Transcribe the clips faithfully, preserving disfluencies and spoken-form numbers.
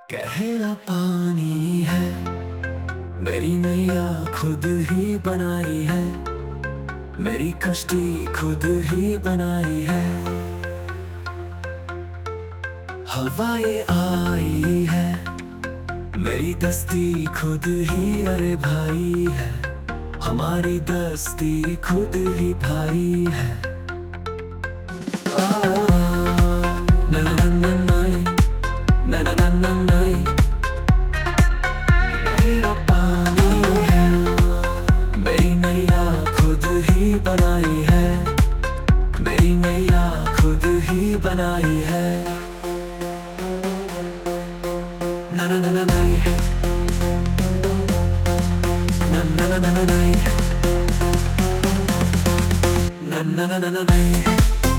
गहरा पानी है, मेरी नैया खुद ही बनाई है, मेरी कश्ती खुद ही बनाई है। हवाएं आई है, मेरी दस्ती खुद ही, अरे भाई है, हमारी दस्ती खुद ही भाई है। ना ना ना ना ना ना ना ना ना, मेरा पानी है, मेरी नैया खुद ही बनाई है, मेरी नैया खुद ही बनाई है। ना ना ना ना ना ना ना ना ना ना ना ना ना ना ना ना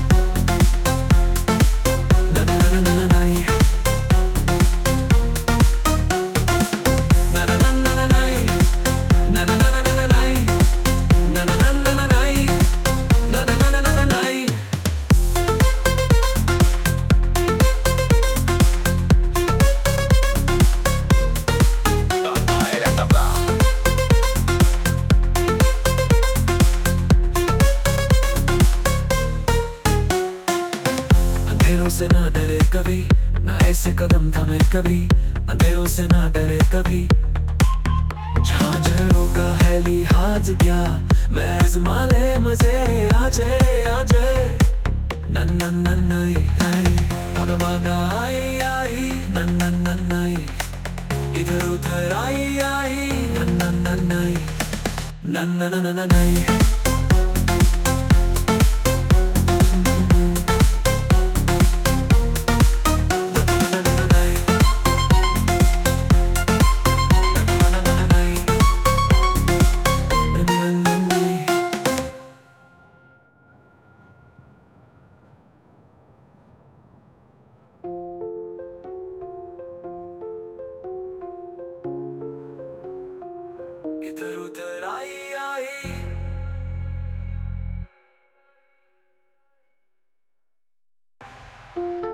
अंधेरों से ना डरे कभी, ना ऐसे कदम थमे कभी, अंधेरों से ना डरे कभी। झांझरों का है लिहाज क्या, मैं आज़मा ले मजे, आजे आजे। नन नन नन नई नई, मनमाना आई आई, नन नन नन नई, इधर उधर आई आई, नन नन नन नई, नन नन नन नन नई। इधर उधर आई आई।